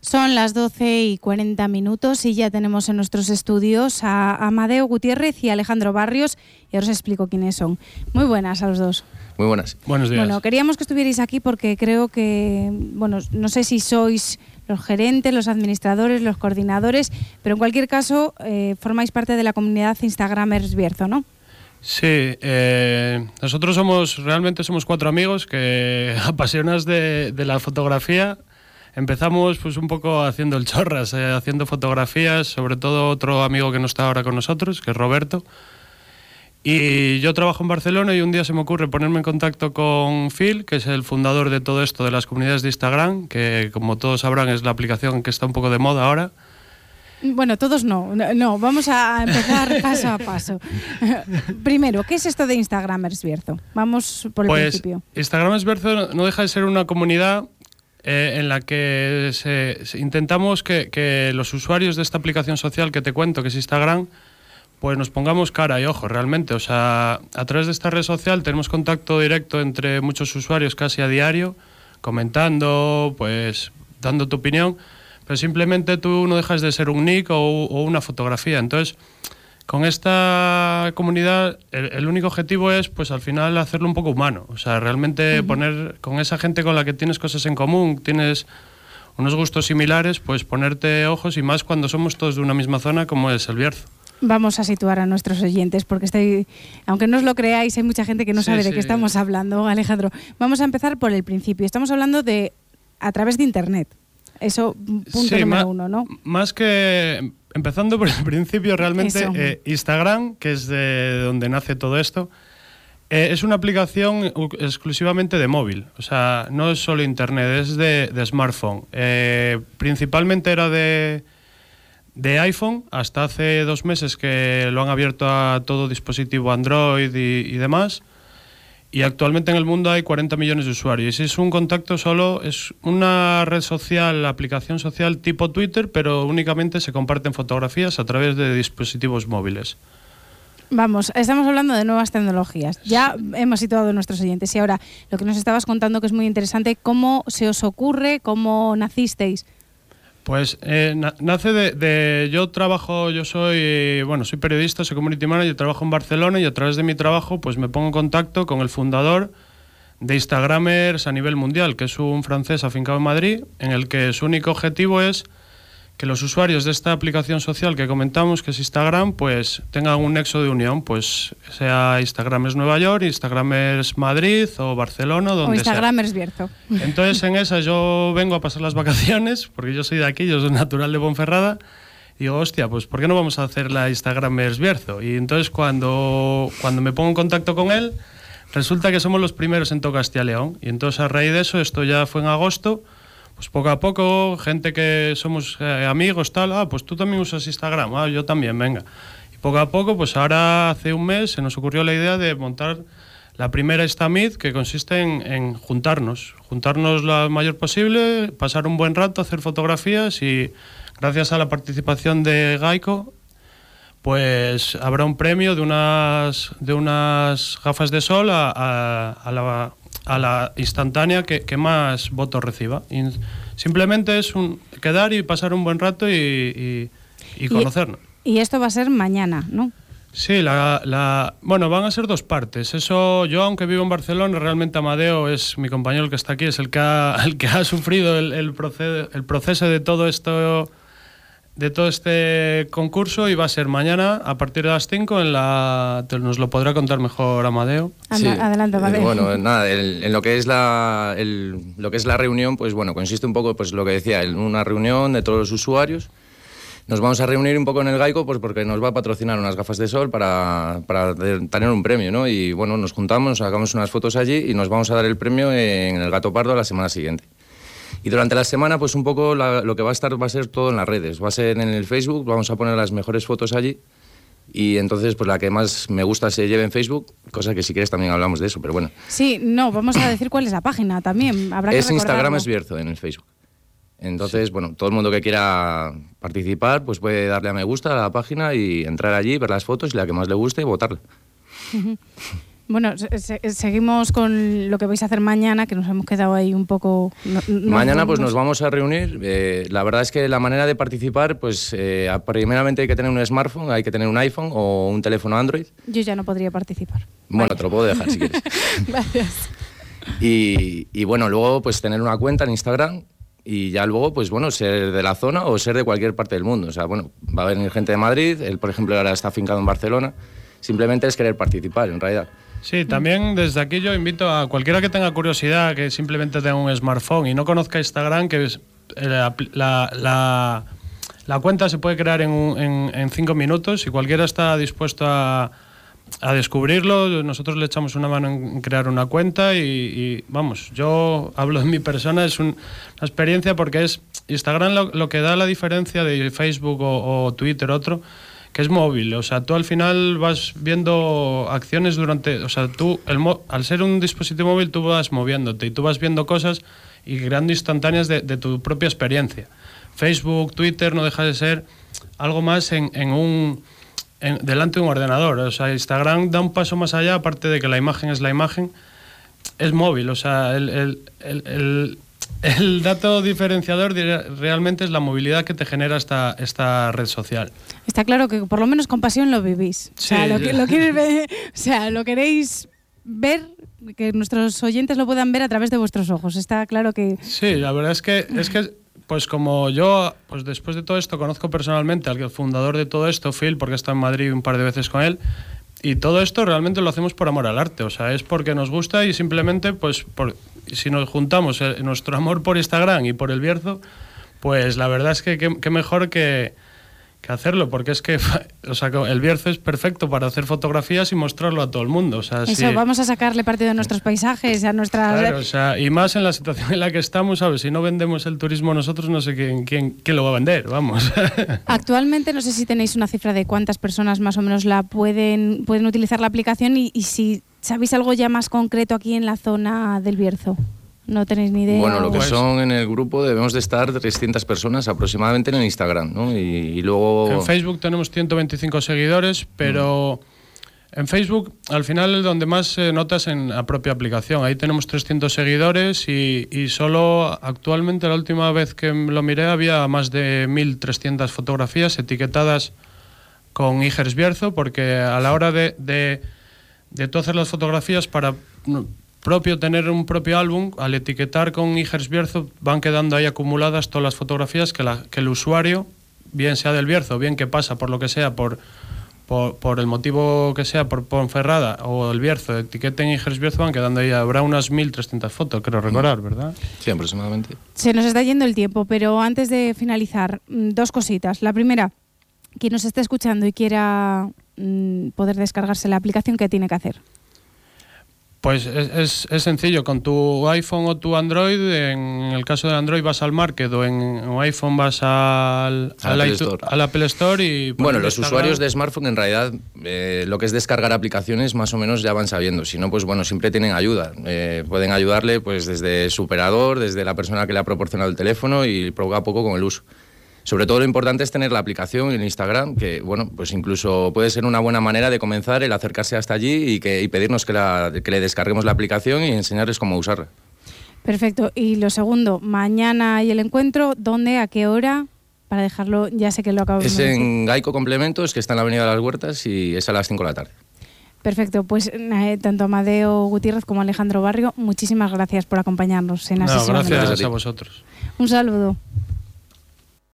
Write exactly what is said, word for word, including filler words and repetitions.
Son las doce y cuarenta minutos y ya tenemos en nuestros estudios a Amadeo Gutiérrez y Alejandro Barrios, y ahora os explico quiénes son. Muy buenas a los dos. Muy buenas. Buenos días. Bueno, queríamos que estuvierais aquí porque creo que, bueno, no sé si sois los gerentes, los administradores, los coordinadores, pero en cualquier caso eh, formáis parte de la comunidad Instagramers Bierzo, ¿no? Sí, eh, nosotros somos, realmente somos cuatro amigos que apasionados de, de la fotografía. Empezamos pues un poco haciendo el chorras, eh, haciendo fotografías, sobre todo otro amigo que no está ahora con nosotros, que es Roberto. Y yo trabajo en Barcelona y un día se me ocurre ponerme en contacto con Phil, que es el fundador de todo esto de las comunidades de Instagram, que como todos sabrán es la aplicación que está un poco de moda ahora. Bueno, todos no, no, no vamos a empezar paso a paso. Primero, ¿qué es esto de Instagramers Bierzo? Vamos por el pues, principio. Instagramers Bierzo no deja de ser una comunidad Eh, en la que se, se intentamos que, que los usuarios de esta aplicación social que te cuento, que es Instagram, pues nos pongamos cara y ojo realmente. O sea, a través de esta red social tenemos contacto directo entre muchos usuarios casi a diario, comentando, pues dando tu opinión, pero simplemente tú no dejas de ser un nick o, o una fotografía. Entonces, con esta comunidad, el, el único objetivo es, pues al final, hacerlo un poco humano. O sea, realmente uh-huh. poner con esa gente con la que tienes cosas en común, tienes unos gustos similares, pues ponerte ojos, y más cuando somos todos de una misma zona, como es el Bierzo. Vamos a situar a nuestros oyentes, porque estoy, aunque no os lo creáis, hay mucha gente que no sí, sabe sí. de qué estamos hablando, Alejandro. Vamos a empezar por el principio. Estamos hablando de a través de Internet. Eso, punto sí, número más, uno, ¿no? Más que... Empezando por el principio, realmente, eh, Instagram, que es de donde nace todo esto, eh, es una aplicación exclusivamente de móvil. O sea, no es solo Internet, es de, de smartphone. Eh, principalmente era de, de iPhone, hasta hace dos meses que lo han abierto a todo dispositivo Android y, y demás. Y actualmente en el mundo hay cuarenta millones de usuarios. Y es un contacto solo, es una red social, aplicación social tipo Twitter, pero únicamente se comparten fotografías a través de dispositivos móviles. Vamos, estamos hablando de nuevas tecnologías. Ya hemos situado a nuestros oyentes. Y ahora, lo que nos estabas contando, que es muy interesante, ¿cómo se os ocurre, cómo nacisteis? Pues eh, na- nace de, de... Yo trabajo, yo soy, bueno, soy periodista, soy community manager, trabajo en Barcelona, y a través de mi trabajo pues me pongo en contacto con el fundador de Instagramers a nivel mundial, que es un francés afincado en Madrid, en el que su único objetivo es que los usuarios de esta aplicación social que comentamos, que es Instagram, pues tengan un nexo de unión, pues sea Instagramers Nueva York, Instagramers Madrid o Barcelona, donde o Instagramers sea. Bierzo. Entonces en esa yo vengo a pasar las vacaciones, porque yo soy de aquí, yo soy natural de Ponferrada, y digo, hostia, pues ¿por qué no vamos a hacer la Instagramers Bierzo? Y entonces cuando, cuando me pongo en contacto con él, resulta que somos los primeros en todo Castilla y León, y entonces a raíz de eso, esto ya fue en agosto, pues poco a poco, gente que somos eh, amigos, tal, ah, pues tú también usas Instagram, ah, yo también, venga. Y poco a poco, pues ahora hace un mes se nos ocurrió la idea de montar la primera Instamit, que consiste en, en juntarnos, juntarnos lo mayor posible, pasar un buen rato, hacer fotografías, y gracias a la participación de Geico, pues habrá un premio de unas, de unas gafas de sol a, a, a la... a la instantánea que, que más votos reciba. Y simplemente es un quedar y pasar un buen rato y, y, y conocernos. Y, y esto va a ser mañana, ¿no? Sí, la, la, bueno, van a ser dos partes. Eso, yo aunque vivo en Barcelona, realmente Amadeo es mi compañero, el que está aquí, es el que ha, el que ha sufrido el, el, proceso, el proceso de todo esto, de todo este concurso, y va a ser mañana a partir de las cinco en la... Nos lo podrá contar mejor Amadeo. Sí. Adelante, Amadeo. Eh, bueno, nada, el, en lo que es la el, lo que es la reunión, pues bueno, consiste un poco, pues lo que decía, en una reunión de todos los usuarios. Nos vamos a reunir un poco en el Geico, pues porque nos va a patrocinar unas gafas de sol para, para tener un premio, ¿no? Y bueno, nos juntamos, nos sacamos unas fotos allí y nos vamos a dar el premio en el Gato Pardo la semana siguiente. Y durante la semana, pues un poco la, lo que va a estar va a ser todo en las redes. Va a ser en el Facebook, vamos a poner las mejores fotos allí. Y entonces, pues la que más me gusta se lleve en Facebook, cosa que si quieres también hablamos de eso, pero bueno. Sí, no, vamos a decir cuál es la página también. Habrá que es recordarlo. Instagramers Bierzo en el Facebook. Entonces, sí. Bueno, todo el mundo que quiera participar, pues puede darle a me gusta a la página y entrar allí, ver las fotos y la que más le guste y votarla. Uh-huh. Bueno, se seguimos con lo que vais a hacer mañana, que nos hemos quedado ahí un poco... No, no mañana pues nos vamos a reunir. Eh, la verdad es que la manera de participar, pues eh, primeramente hay que tener un smartphone, hay que tener un iPhone o un teléfono Android. Yo ya no podría participar. Bueno, Vaya. Te lo puedo dejar si quieres. Gracias. Y, y bueno, luego pues tener una cuenta en Instagram y ya luego pues bueno, ser de la zona o ser de cualquier parte del mundo. O sea, bueno, va a venir gente de Madrid, él por ejemplo ahora está afincado en Barcelona. Simplemente es querer participar, en realidad. Sí, también desde aquí yo invito a cualquiera que tenga curiosidad, que simplemente tenga un smartphone y no conozca Instagram, que es, la, la, la, la cuenta se puede crear en, un, en, en cinco minutos y cualquiera está dispuesto a, a descubrirlo. Nosotros le echamos una mano en crear una cuenta y, y vamos, yo hablo de mi persona, es un, una experiencia porque es Instagram lo, lo que da la diferencia de Facebook o, o Twitter otro, que es móvil, o sea, tú al final vas viendo acciones durante, o sea, tú, el mo, al ser un dispositivo móvil, tú vas moviéndote y tú vas viendo cosas y creando instantáneas de, de tu propia experiencia. Facebook, Twitter no deja de ser algo más en, en un, en, delante de un ordenador, o sea, Instagram da un paso más allá, aparte de que la imagen es la imagen, es móvil, o sea, el, el, el, el El dato diferenciador realmente es la movilidad que te genera esta, esta red social. Está claro que por lo menos con pasión lo vivís. Sí, o sea, lo, lo, quieres ver, o sea, lo queréis ver, que nuestros oyentes lo puedan ver a través de vuestros ojos. Está claro que... Sí, la verdad es que, es que pues como yo, pues después de todo esto, conozco personalmente al fundador de todo esto, Phil, porque he estado en Madrid un par de veces con él, y todo esto realmente lo hacemos por amor al arte, o sea, es porque nos gusta y simplemente, pues, por, si nos juntamos el, nuestro amor por Instagram y por el Bierzo, pues la verdad es que qué mejor que, que hacerlo, porque es que, o sea, el Bierzo es perfecto para hacer fotografías y mostrarlo a todo el mundo. O sea, Eso, si, vamos a sacarle partido de nuestros paisajes, a nuestras... Claro, o sea, y más en la situación en la que estamos, ¿sabes? Si no vendemos el turismo nosotros, no sé quién, quién, quién lo va a vender, vamos. Actualmente, no sé si tenéis una cifra de cuántas personas más o menos la pueden, pueden utilizar la aplicación y, y si sabéis algo ya más concreto aquí en la zona del Bierzo. No tenéis ni idea. Bueno, lo que pues, son en el grupo debemos de estar trescientas personas aproximadamente en Instagram, ¿no? Y, y luego... En Facebook tenemos ciento veinticinco seguidores, pero mm. en Facebook al final es donde más se nota es en la propia aplicación. Ahí tenemos trescientos seguidores y, y solo actualmente la última vez que lo miré había más de mil trescientas fotografías etiquetadas con Igers Bierzo, porque a la hora de, de, de tú hacer las fotografías para... propio tener un propio álbum, al etiquetar con Igers Bierzo van quedando ahí acumuladas todas las fotografías que, la, que el usuario, bien sea del Bierzo, bien que pasa por lo que sea, por, por, por el motivo que sea, por Ponferrada o el Bierzo, etiqueten Igers Bierzo, van quedando ahí, habrá unas mil trescientas fotos, creo recordar, ¿verdad? Sí, aproximadamente. Se nos está yendo el tiempo, pero antes de finalizar, dos cositas. La primera, quien nos esté escuchando y quiera mmm, poder descargarse la aplicación, ¿qué tiene que hacer? Pues es, es, es sencillo, con tu iPhone o tu Android, en el caso de Android vas al Market o en un iPhone vas al, al, Apple, iTunes, Store. al Apple Store y... Bueno, los Instagram. Usuarios de smartphone en realidad eh, lo que es descargar aplicaciones más o menos ya van sabiendo, si no pues bueno, siempre tienen ayuda, eh, pueden ayudarle pues desde su operador, desde la persona que le ha proporcionado el teléfono y poco a poco con el uso. Sobre todo lo importante es tener la aplicación en Instagram, que bueno, pues incluso puede ser una buena manera de comenzar el acercarse hasta allí y, que, y pedirnos que, la, que le descarguemos la aplicación y enseñarles cómo usarla. Perfecto. Y lo segundo, mañana hay el encuentro, ¿dónde, a qué hora? Para dejarlo, ya sé que lo acabo de decir. Es en Gaico Complementos, que está en la Avenida de las Huertas y es a las cinco de la tarde. Perfecto, pues eh, tanto Amadeo Gutiérrez como Alejandro Barrio, muchísimas gracias por acompañarnos en no, Asesoramiento. Gracias a vosotros. Un saludo.